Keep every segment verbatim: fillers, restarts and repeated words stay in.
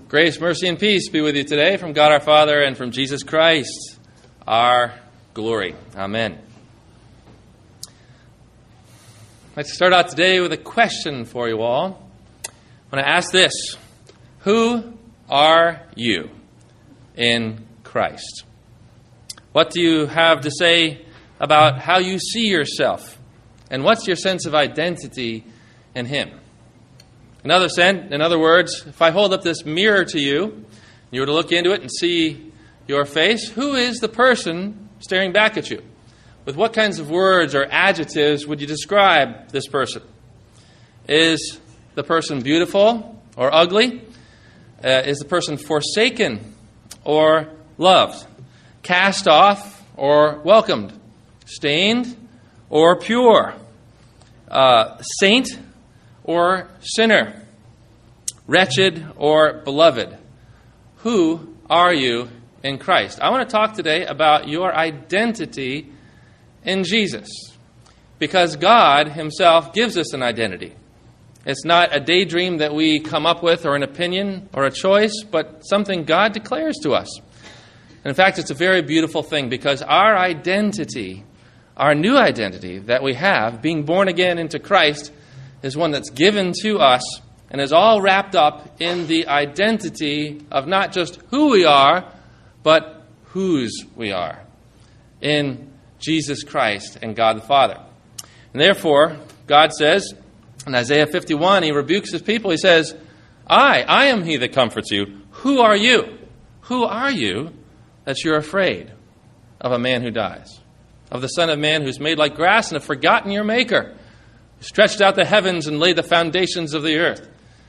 Grace, mercy, and peace be with you today from God our Father and from Jesus Christ, our glory. Amen. I'd like to start out today with a question for you all. I want to ask this: who are you in Christ? What do you have to say about how you see yourself? And what's your sense of identity in Him? In other sense, in other words, if I hold up this mirror to you, you were to look into it and see your face, who is the person staring back at you? With what kinds of words or adjectives would you describe this person? Is the person beautiful or ugly? Uh, is the person forsaken or loved? Cast off or welcomed? Stained or pure? Uh, saint or sinner? Wretched or beloved? Who are you in Christ? I want to talk today about your identity in Jesus, because God Himself gives us an identity. It's not a daydream that we come up with or an opinion or a choice, but something God declares to us. And in fact, it's a very beautiful thing, because our identity, our new identity that we have, being born again into Christ, is one that's given to us and is all wrapped up in the identity of not just who we are, but whose we are in Jesus Christ and God the Father. And therefore, God says in Isaiah fifty-one, He rebukes His people. He says, I, I am He that comforts you. Who are you? Who are you that you're afraid of a man who dies? Of the Son of Man who's made like grass and have forgotten your Maker, who stretched out the heavens and laid the foundations of the earth.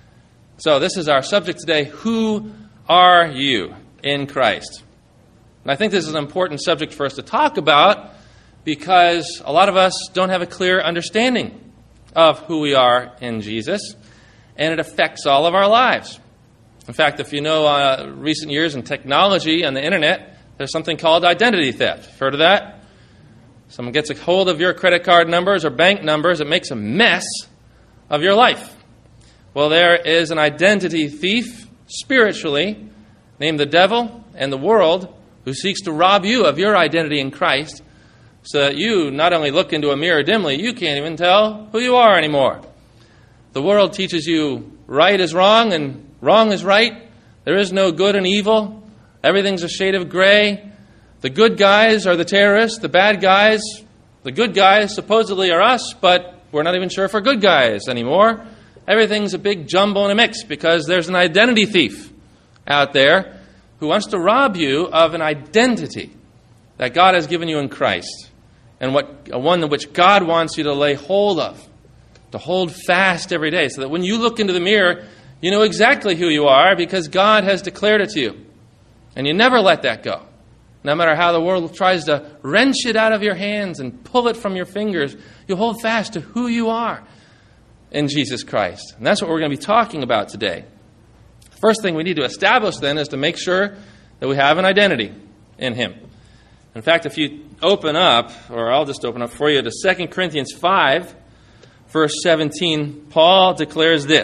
So this is our subject today. Who are you in Christ? And I think this is an important subject for us to talk about, because a lot of us don't have a clear understanding of who we are in Jesus, and it affects all of our lives. In fact, if you know uh, recent years in technology and the internet, there's something called identity theft. Heard of that? Someone gets a hold of your credit card numbers or bank numbers, it makes a mess of your life. Well, there is an identity thief spiritually named the devil and the world, who seeks to rob you of your identity in Christ, so that you not only look into a mirror dimly, you can't even tell who you are anymore. The world teaches you right is wrong and wrong is right. There is no good and evil. Everything's a shade of gray. The good guys are the terrorists. The bad guys, the good guys supposedly are us, but we're not even sure if we're good guys anymore. Everything's a big jumble and a mix, because there's an identity thief out there who wants to rob you of an identity that God has given you in Christ, and what one which God wants you to lay hold of, to hold fast every day, so that when you look into the mirror, you know exactly who you are, because God has declared it to you. And you never let that go. No matter how the world tries to wrench it out of your hands and pull it from your fingers, you hold fast to who you are in Jesus Christ. And that's what we're going to be talking about today. The first thing we need to establish then is to make sure that we have an identity in Him. In fact, if you open up, or I'll just open up for you, to Second Corinthians five, verse seventeen, Paul declares this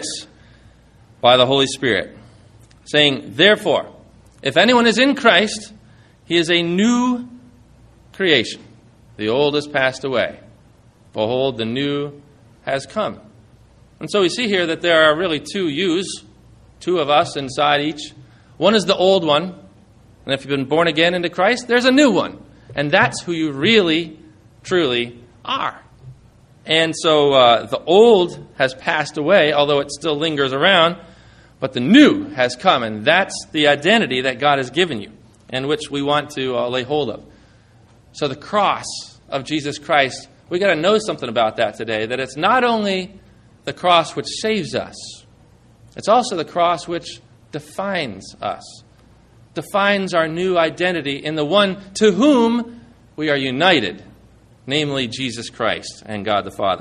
by the Holy Spirit, saying, Therefore, if anyone is in Christ, he is a new creation. The old has passed away. Behold, the new has come. And so we see here that there are really two yous, two of us inside each. One is the old one, and if you've been born again into Christ, there's a new one. And that's who you really, truly are. And so uh, the old has passed away, although it still lingers around, but the new has come, and that's the identity that God has given you, and which we want to uh, lay hold of. So the cross of Jesus Christ, we got to know something about that today, that it's not only the cross which saves us, it's also the cross which defines us, defines our new identity in the one to whom we are united, namely Jesus Christ and God the Father.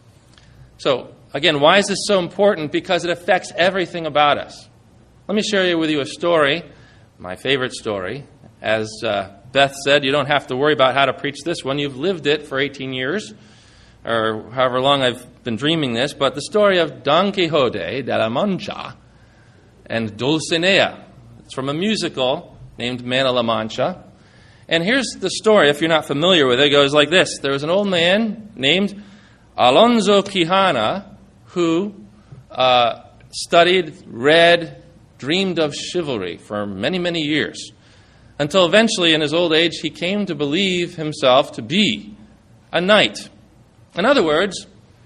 So, again, why is this so important? Because it affects everything about us. Let me share with you a story, my favorite story. As uh, Beth said, you don't have to worry about how to preach this one. You've lived it for eighteen years, or however long I've been dreaming this. But the story of Don Quixote de la Mancha and Dulcinea. It's from a musical named Man of La Mancha. And here's the story, if you're not familiar with it. It goes like this. There was an old man named Alonso Quijana who uh, studied, read, dreamed of chivalry for many, many years, until eventually in his old age he came to believe himself to be a knight. In other words,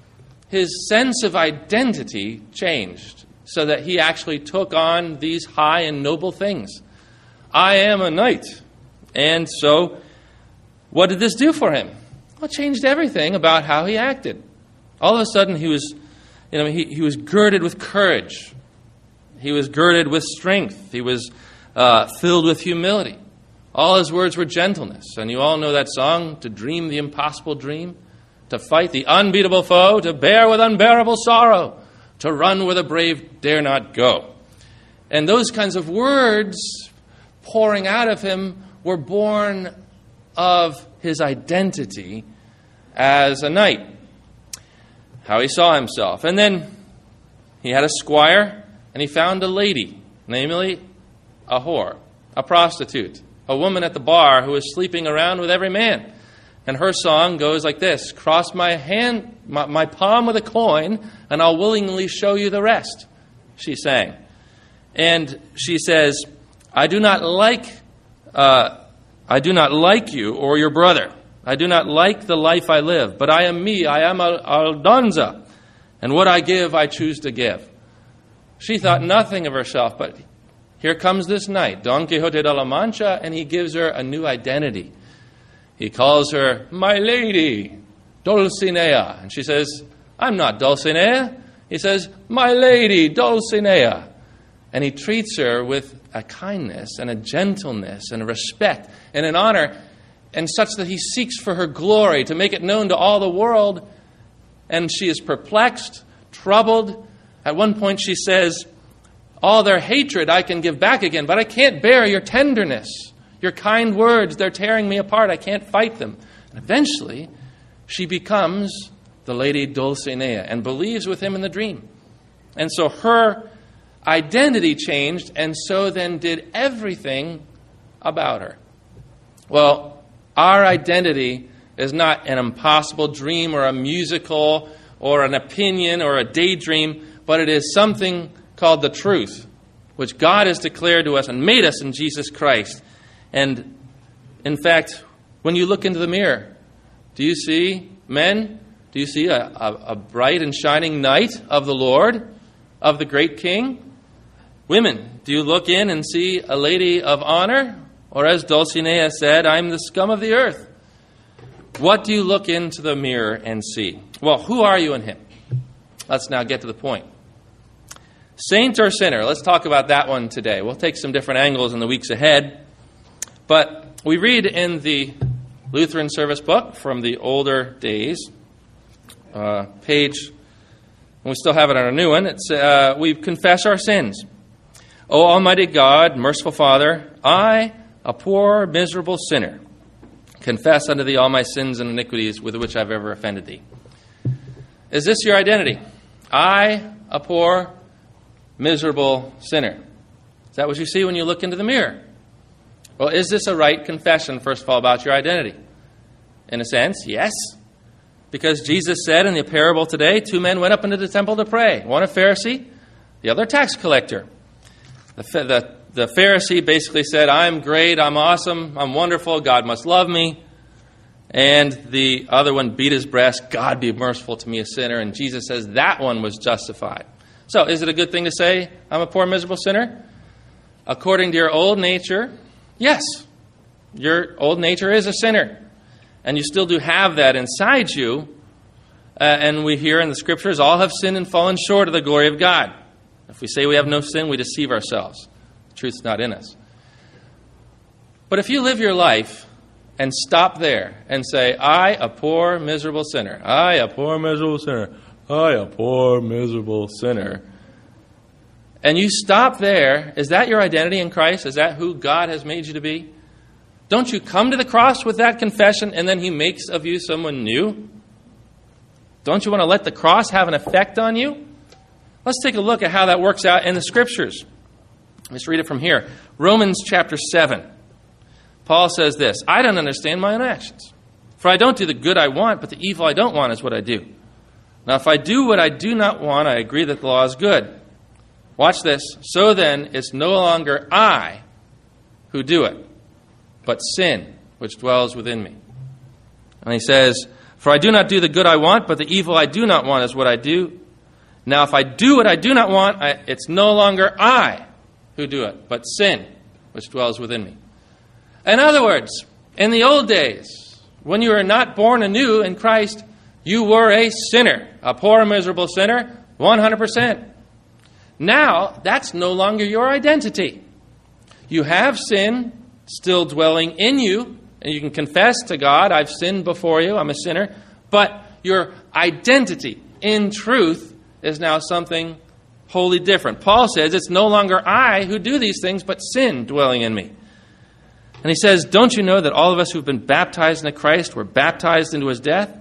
his sense of identity changed so that he actually took on these high and noble things. I am a knight. And so, what did this do for him? Well, it changed everything about how he acted. All of a sudden, he was, you know, he, he was girded with courage. He was girded with strength. He was uh, filled with humility. All his words were gentleness. And you all know that song, to dream the impossible dream, to fight the unbeatable foe, to bear with unbearable sorrow, to run where the brave dare not go. And those kinds of words pouring out of him were born of his identity as a knight, how he saw himself. And then he had a squire, and he found a lady, namely a whore, a prostitute, a woman at the bar who was sleeping around with every man. And her song goes like this: cross my hand, my, my palm with a coin, and I'll willingly show you the rest, she sang. And she says, I do not like Uh, I do not like you or your brother. I do not like the life I live, but I am me, I am Aldonza, and what I give, I choose to give. She thought nothing of herself, but here comes this knight, Don Quixote de la Mancha, and he gives her a new identity. He calls her, my lady, Dulcinea. And she says, I'm not Dulcinea. He says, my lady, Dulcinea. And he treats her with a kindness and a gentleness and a respect and an honor, and such that he seeks for her glory to make it known to all the world. And she is perplexed, troubled. At one point she says, all their hatred I can give back again, but I can't bear your tenderness, your kind words. They're tearing me apart. I can't fight them. And eventually she becomes the lady Dulcinea and believes with him in the dream. And so her identity changed, and so then did everything about her. Well, our identity is not an impossible dream or a musical or an opinion or a daydream, but it is something called the truth, which God has declared to us and made us in Jesus Christ. And in fact, when you look into the mirror, do you see, men, do you see a, a, a bright and shining knight of the Lord, of the great King? Women, do you look in and see a lady of honor? Or as Dulcinea said, I'm the scum of the earth. What do you look into the mirror and see? Well, who are you in him? Let's now get to the point. Saint or sinner? Let's talk about that one today. We'll take some different angles in the weeks ahead. But we read in the Lutheran service book from the older days, uh, page, and we still have it on our new one, it's, uh, we confess our sins. O Almighty God, merciful Father, I, a poor, miserable sinner, confess unto thee all my sins and iniquities with which I've ever offended thee. Is this your identity? I, a poor, miserable sinner. Is that what you see when you look into the mirror? Well, is this a right confession, first of all, about your identity? In a sense, yes. Because Jesus said in the parable today, two men went up into the temple to pray. One a Pharisee, the other a tax collector. The, the, the Pharisee basically said, I'm great, I'm awesome, I'm wonderful, God must love me. And the other one beat his breast, God be merciful to me, a sinner. And Jesus says that one was justified. So is it a good thing to say, I'm a poor, miserable sinner? According to your old nature, yes. Your old nature is a sinner. And you still do have that inside you. Uh, and we hear in the Scriptures, all have sinned and fallen short of the glory of God. If we say we have no sin, we deceive ourselves. The truth's not in us. But if you live your life and stop there and say, I, a poor, miserable sinner, I, a poor, miserable sinner, I, a poor, miserable sinner, and you stop there, is that your identity in Christ? Is that who God has made you to be? Don't you come to the cross with that confession and then He makes of you someone new? Don't you want to let the cross have an effect on you? Let's take a look at how that works out in the Scriptures. Let's read it from here. Romans chapter seven. Paul says this, I don't understand my own actions. For I don't do the good I want, but the evil I don't want is what I do. Now if I do what I do not want, I agree that the law is good. Watch this. So then, it's no longer I who do it, but sin which dwells within me. And he says, for I do not do the good I want, but the evil I do not want is what I do. Now if I do what I do not want, I, it's no longer I who do it, but sin which dwells within me. In other words, in the old days, when you were not born anew in Christ, you were a sinner, a poor, miserable sinner, one hundred percent. Now, that's no longer your identity. You have sin still dwelling in you, and you can confess to God, I've sinned before you, I'm a sinner, but your identity in truth is now something wholly different. Paul says it's no longer I who do these things, but sin dwelling in me. And he says, don't you know that all of us who've been baptized into Christ were baptized into his death?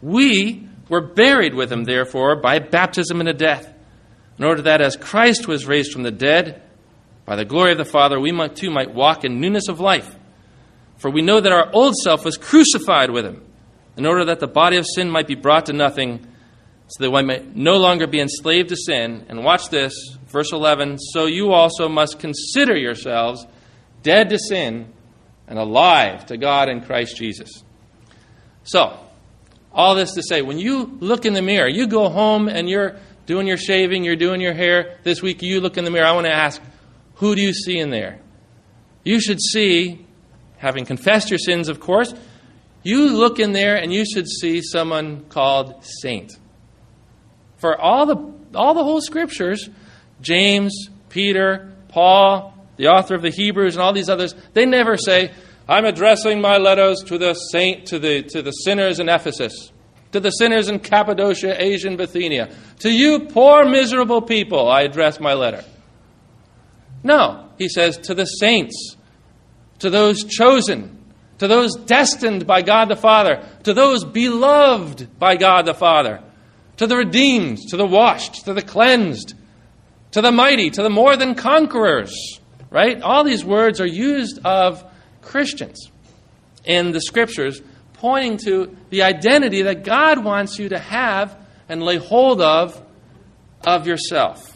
We were buried with him, therefore, by baptism into death, in order that as Christ was raised from the dead, by the glory of the Father, we might, too might walk in newness of life. For we know that our old self was crucified with him, in order that the body of sin might be brought to nothing, so that we might no longer be enslaved to sin. And watch this, verse eleven, so you also must consider yourselves dead to sin and alive to God in Christ Jesus. So, all this to say, when you look in the mirror, you go home and you're doing your shaving, you're doing your hair. This week you look in the mirror. I want to ask, who do you see in there? You should see, having confessed your sins, of course, you look in there and you should see someone called saint. For all the all the whole scriptures, James, Peter, Paul, the author of the Hebrews, and all these others, they never say, I'm addressing my letters to the saint, to the to the sinners in Ephesus, to the sinners in Cappadocia, Asia, and Bithynia. To you poor, miserable people, I address my letter. No, he says, to the saints, to those chosen, to those destined by God the Father, to those beloved by God the Father, to the redeemed, to the washed, to the cleansed, to the mighty, to the more than conquerors. Right? All these words are used of Christians in the Scriptures, pointing to the identity that God wants you to have and lay hold of, of yourself.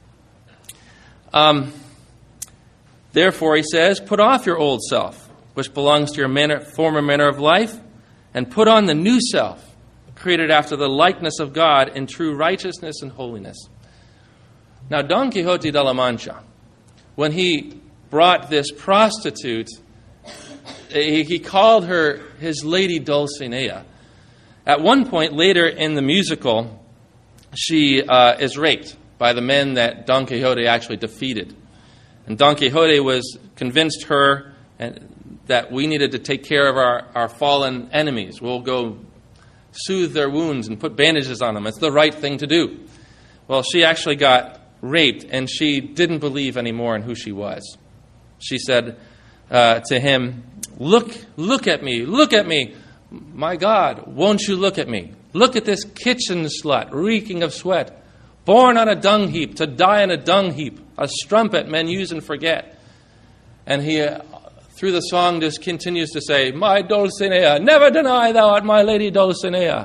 Um, Therefore, he says, put off your old self, which belongs to your manner, former manner of life, and put on the new self, created after the likeness of God in true righteousness and holiness. Now, Don Quixote de la Mancha, when he brought this prostitute, he, he called her his lady Dulcinea. At one point later in the musical, she uh, is raped by the men that Don Quixote actually defeated. And Don Quixote was convinced her that we needed to take care of our, our fallen enemies. We'll go soothe their wounds and put bandages on them. It's the right thing to do. Well, she actually got raped, and she didn't believe anymore in who she was. She said uh, to him, look, look at me, look at me. My God, won't you look at me? Look at this kitchen slut, reeking of sweat. Born on a dung heap, to die on a dung heap, a strumpet men use and forget. And he, uh, through the song, just continues to say, my Dulcinea, never deny thou art my lady Dulcinea.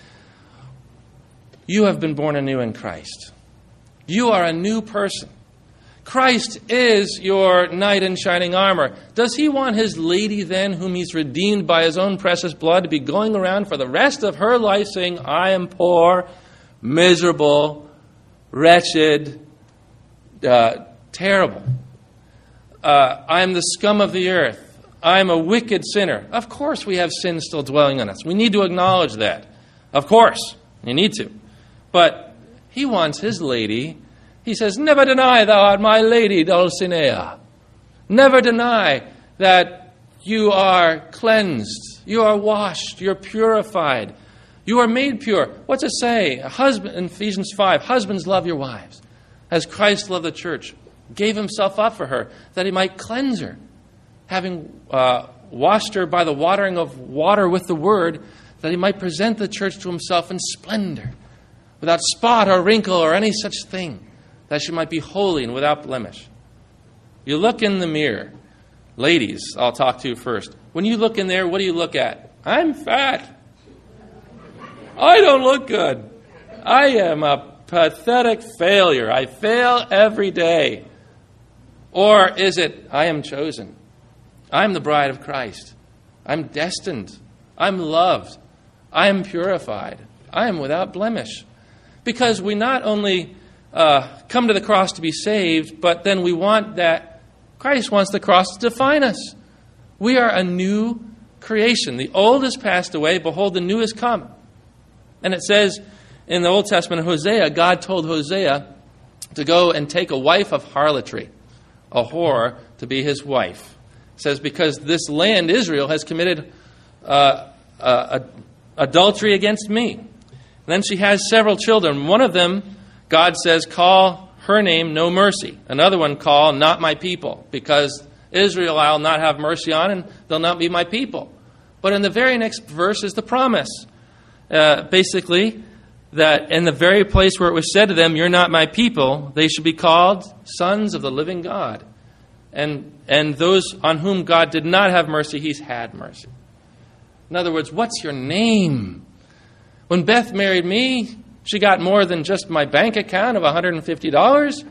You have been born anew in Christ. You are a new person. Christ is your knight in shining armor. Does he want his lady then, whom he's redeemed by his own precious blood, to be going around for the rest of her life saying, I am poor, miserable, wretched, uh, terrible. Uh, I am the scum of the earth. I am a wicked sinner. Of course we have sin still dwelling on us. We need to acknowledge that. Of course. You need to. But he wants his lady. He says, never deny thou art my lady Dulcinea. Never deny that you are cleansed. You are washed. You're purified. You are made pure. What's it say? A husband, in Ephesians five, husbands, love your wives, as Christ loved the church, gave himself up for her, that he might cleanse her, having uh, washed her by the watering of water with the word, that he might present the church to himself in splendor, without spot or wrinkle or any such thing, that she might be holy and without blemish. You look in the mirror. Ladies, I'll talk to first. When you look in there, what do you look at? I'm fat. I don't look good. I am a pathetic failure. I fail every day. Or is it, I am chosen. I'm the bride of Christ. I'm destined. I'm loved. I am purified. I am without blemish. Because we not only uh, come to the cross to be saved, but then we want that, Christ wants the cross to define us. We are a new creation. The old has passed away. Behold, the new has come. And it says in the Old Testament, Hosea, God told Hosea to go and take a wife of harlotry, a whore, to be his wife. It says, because this land, Israel, has committed uh, uh, adultery against me. And then she has several children. One of them, God says, call her name No Mercy. Another one, call Not My People, because Israel I'll not have mercy on, and they'll not be my people. But in the very next verse is the promise. Uh, basically, that in the very place where it was said to them, you're not my people, they should be called sons of the living God. And and those on whom God did not have mercy, he's had mercy. In other words, what's your name? When Beth married me, she got more than just my bank account of one hundred fifty dollars.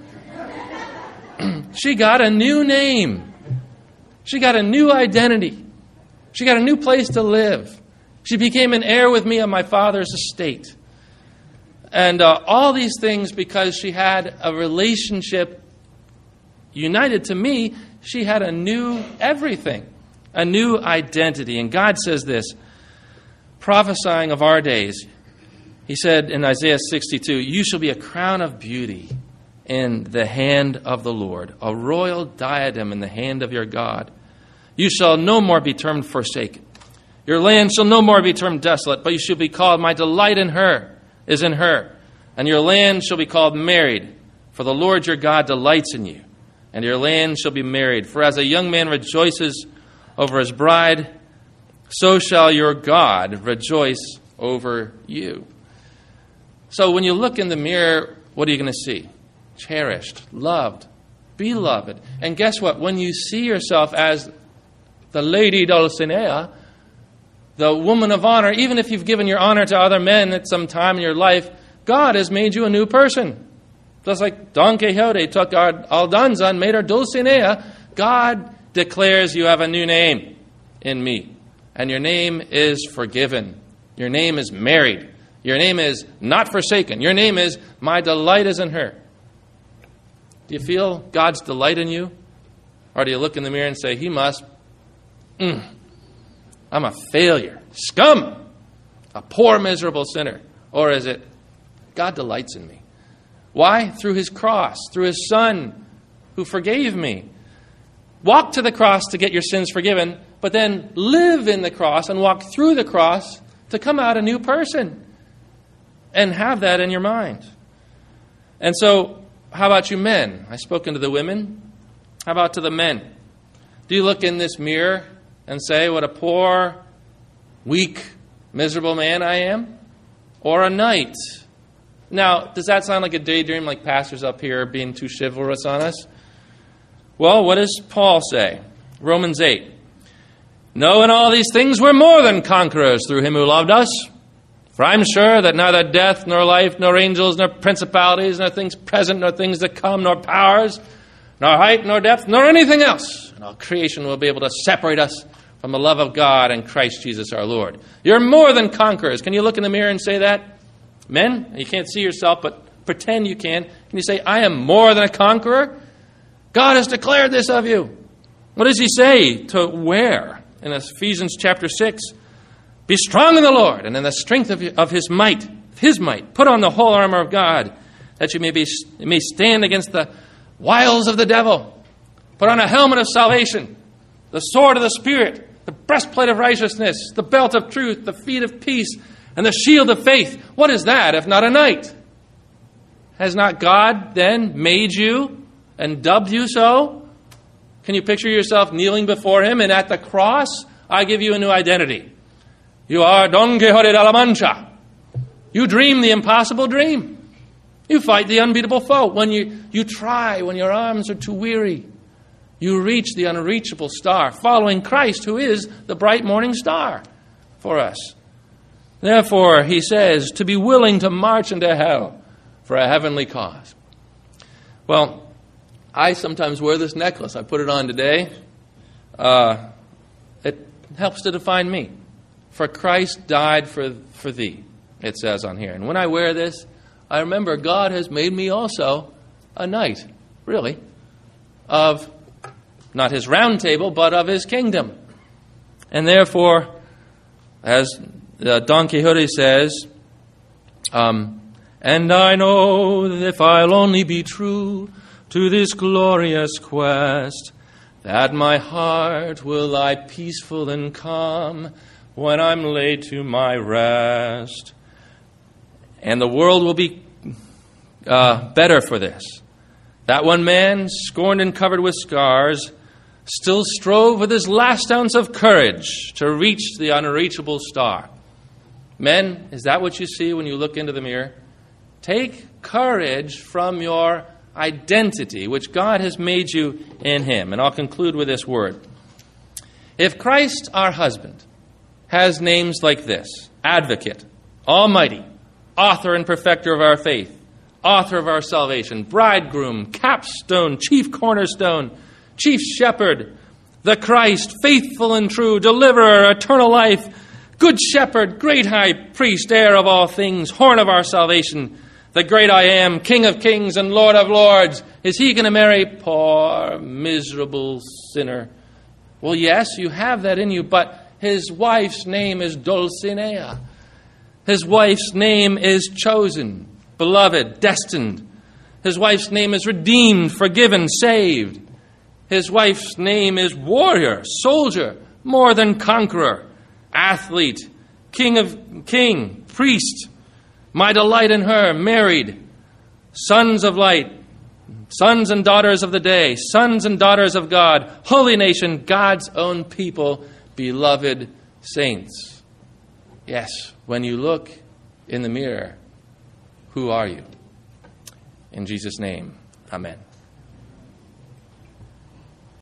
She got a new name. She got a new identity. She got a new place to live. She became an heir with me on my father's estate. And uh, all these things because she had a relationship united to me. She had a new everything, a new identity. And God says this, prophesying of our days. He said in Isaiah sixty-two, you shall be a crown of beauty in the hand of the Lord, a royal diadem in the hand of your God. You shall no more be termed forsaken. Your land shall no more be termed desolate, but you shall be called, my delight in her is in her. And your land shall be called married, for the Lord your God delights in you. And your land shall be married. For as a young man rejoices over his bride, so shall your God rejoice over you. So when you look in the mirror, what are you going to see? Cherished, loved, beloved. And guess what? When you see yourself as the Lady Dulcinea, the woman of honor, even if you've given your honor to other men at some time in your life, God has made you a new person. Just like Don Quixote took our Aldonza and made her Dulcinea, God declares you have a new name in me. And your name is forgiven. Your name is married. Your name is not forsaken. Your name is my delight is in her. Do you feel God's delight in you? Or do you look in the mirror and say, he must, mm, I'm a failure, scum, a poor, miserable sinner? Or is it, God delights in me? Why? Through his cross, through his son who forgave me. Walk to the cross to get your sins forgiven, but then live in the cross and walk through the cross to come out a new person. And have that in your mind. And so, how about you men? I've spoken to the women. How about to the men? Do you look in this mirror and say, what a poor, weak, miserable man I am? Or a knight? Now, does that sound like a daydream, like pastors up here being too chivalrous on us? Well, what does Paul say? Romans eight. No, in all these things we're more than conquerors through him who loved us. For I'm sure that neither death, nor life, nor angels, nor principalities, nor things present, nor things that come, nor powers, nor height, nor depth, nor anything else in all creation will be able to separate us from the love of God and Christ Jesus our Lord. You're more than conquerors. Can you look in the mirror and say that? Men, you can't see yourself, but pretend you can. Can you say, I am more than a conqueror? God has declared this of you. What does he say to wear in Ephesians chapter six? Be strong in the Lord and in the strength of, of his might, his might. Put on the whole armor of God, that you may be you may stand against the wiles of the devil. Put on a helmet of salvation, the sword of the Spirit, the breastplate of righteousness, the belt of truth, the feet of peace, and the shield of faith. What is that if not a knight? Has not God then made you and dubbed you so? Can you picture yourself kneeling before him and at the cross? I give you a new identity. You are Don Quixote de la Mancha. You dream the impossible dream. You fight the unbeatable foe. When you, you try, when your arms are too weary, You reach the unreachable star, following Christ, who is the bright morning star for us. Therefore, he says, to be willing to march into hell for a heavenly cause. Well, I sometimes wear this necklace. I put it on today. Uh, it helps to define me. For Christ died for, for thee, it says on here. And when I wear this, I remember God has made me also a knight, really, of not his round table, but of his kingdom. And therefore, as uh, Don Quixote says, um, and I know that if I'll only be true to this glorious quest, that my heart will lie peaceful and calm when I'm laid to my rest. And the world will be uh, better for this. That one man, scorned and covered with scars, still strove with his last ounce of courage to reach the unreachable star. Men, is that what you see when you look into the mirror? Take courage from your identity, which God has made you in him. And I'll conclude with this word. If Christ, our husband, has names like this: Advocate, Almighty, Author and Perfecter of our faith, Author of our salvation, Bridegroom, Capstone, Chief Cornerstone, Chief Shepherd, the Christ, Faithful and True, Deliverer, Eternal Life, Good Shepherd, Great High Priest, Heir of all things, Horn of our salvation, the Great I Am, King of Kings and Lord of Lords, is he going to marry poor, miserable sinner? Well, yes, you have that in you, but his wife's name is Dulcinea. His wife's name is chosen, beloved, destined. His wife's name is redeemed, forgiven, saved. His wife's name is warrior, soldier, more than conqueror, athlete, king of king, priest. My delight in her, married, sons of light, sons and daughters of the day, sons and daughters of God, holy nation, God's own people, beloved saints. Yes, when you look in the mirror, who are you? In Jesus' name, amen.